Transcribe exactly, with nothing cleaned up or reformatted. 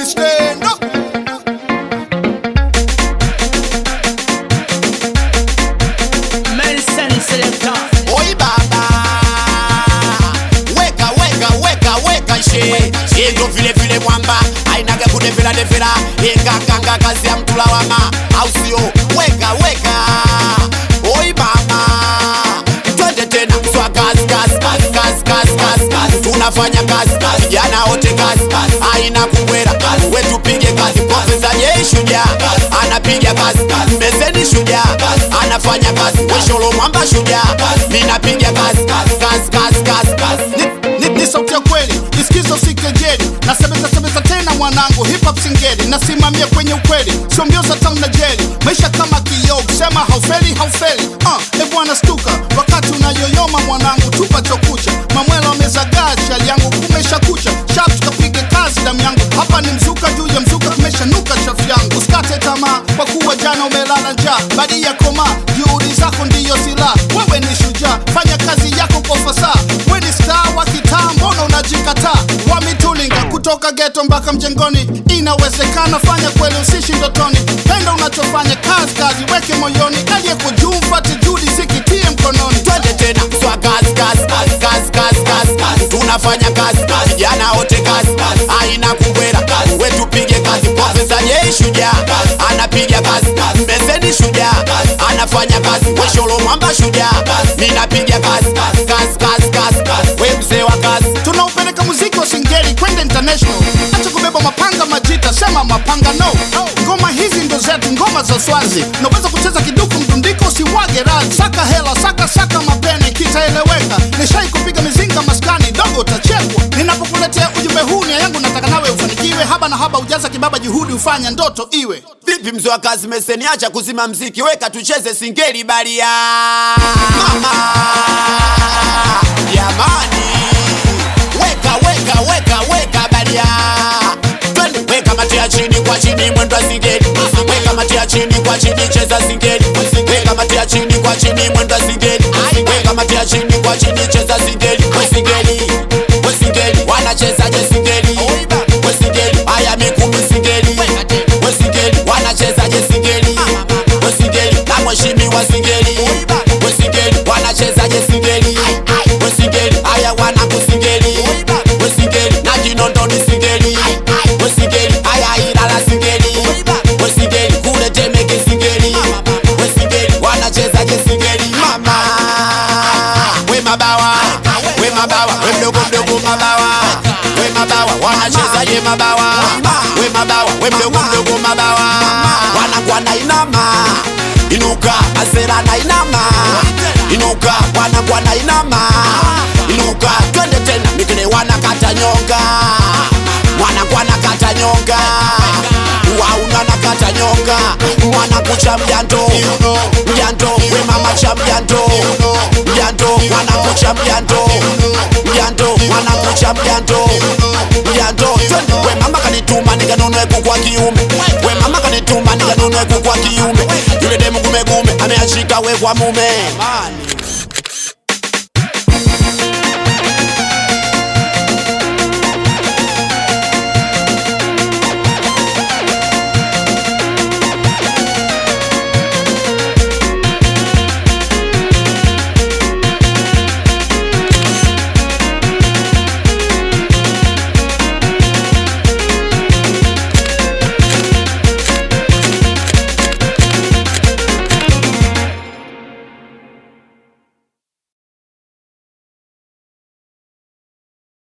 stand up. Melson Selector. Oi baba, weka weka weka weka she. Ego vile vile mwamba, ainaga kudevela devela. Ega kanga kazi ya mtu lawama, au sio? Weka weka. Oi baba, twende tena swa kazi kazi kazi kazi kazi kazi kazi. Tunafanya kazi kazi, vijana wote kazi kazi. Aina kubwera kazi, wetu pige kazi. Profesa Jay shujaa, anapiga kazi kazi. Meseni shujaa, anafanya kazi. Wesholo mwamba shujaa, mina piga kazi kazi kazi kazi kazi kazi. Ni, ni, ni sauti ya kweli, isikizo usikejeli. Nasemeza semeza tena mwanangu, hip hop singeli. Nasimamia kwenye ukweli, sio mbio za tamu na jeli. Maisha kama kioo, kusema haufeli haufeli. Uh, ebu anastuka, wakati unayoyoma mwanangu, tupa chokucha. Mamwela wamezagaa, chali yangu kumesha kucha. Sharp tukapige kazi damu yangu, hapa ni mzuka juu ya mzuka, kumesha nuka chafu yangu. Usikate tamaa, kwa kuwa jana umelala njaa. Badi ya koma, juhudi zako ndiyo silaha. Wewe ni shujaa, fanya kazi yako kwa fasaha. Wewe ni star wa kitaa, mbona unajikataa? Wamitulinga kutoka ghetto mpaka mjengoni, inawezekana, fanya kweli usishi ndotoni. Penda unachofanya, kazi kazi weke moyoni. Aliyeko juu mfuate juhudi, sikitie mkononi. Twende tena swa kazi kazi kazi kazi kazi kazi kazi. Tunafanya kazi kazi, vijana wote kazi kazi. Aina kubwera kazi, wetu pige kazi. Profesa Jay shujaa, anapiga kazi kazi. Meseni shujaa, anafanya kazi. Wesholo mwamba shujaa, mina piga kazi kazi kazi kazi kazi kazi. We mzee wa kazi, Tunaupeleka muziki wa singeli kwenda international. Acha kubeba mapanga majita, sema mapanga no. Ngoma hizi ndo zetu, ngoma za Swazi. Naweza kucheza kiduku mdundiko, usiwage radhi. Saka hela, saka saka mapene, kitaeleweka. Nishai kupiga mizinga maskani, dogo utachekwa. Ninapokuletea ujumbe huu, nia yangu nataka nawe ufanikiwe. Haba na haba ujaza kibaba, juhudi ufanya ndoto iwe. vipi mzee wa kazi Meseni, acha kuzima mziki, weka tucheze singeli baria. Mama jamani, weka weka weka weka baria. Twende weka matia chini kwa chini, mwendo wa singeli. Weka matia chini kwa chini, cheza singeli. Weka matia chini kwa chini, mwendo wa singeli. Weka matia chini kwa chini, cheza singeli. We singeli, we singeli, wanacheza je singeli. We singeli, haya mikumi singeli. We singeli, wanacheza je singeli. We singeli, na mheshimiwa singeli. We singeli, wanacheza je singeli. We singeli, haya wana kusingeli. We singeli, na Kinondoni singeli. We singeli, haya Ilala singeli. We singeli, kule Temeke singeli. We singeli, wanacheza je singeli. Mama we mabawa, we mabawa, we mdogo mdogo mabawa. We mabawa, wanacheza je mabawa. We mabawa, we mdogo mdogo mabawa. Wanakuwa na inama, inuka, asera na inama. Inuka, wanakuwa na inama. Inuka, twende tena, mikile wanakata nyonga. Wanakuwa nakata nyonga. Wauna nakata nyonga. Wanakucha mjando, mjando, we mama cha mjando. Mjando, wanakucha mjando. Mjando, wanakucha mjando. Mjando, twende, we mama kanituma nikanunue kuku wa kiume. We mama kanituma nikanunue kuku wa kiume. Yule demu gume gume, ameashika we kwa mume.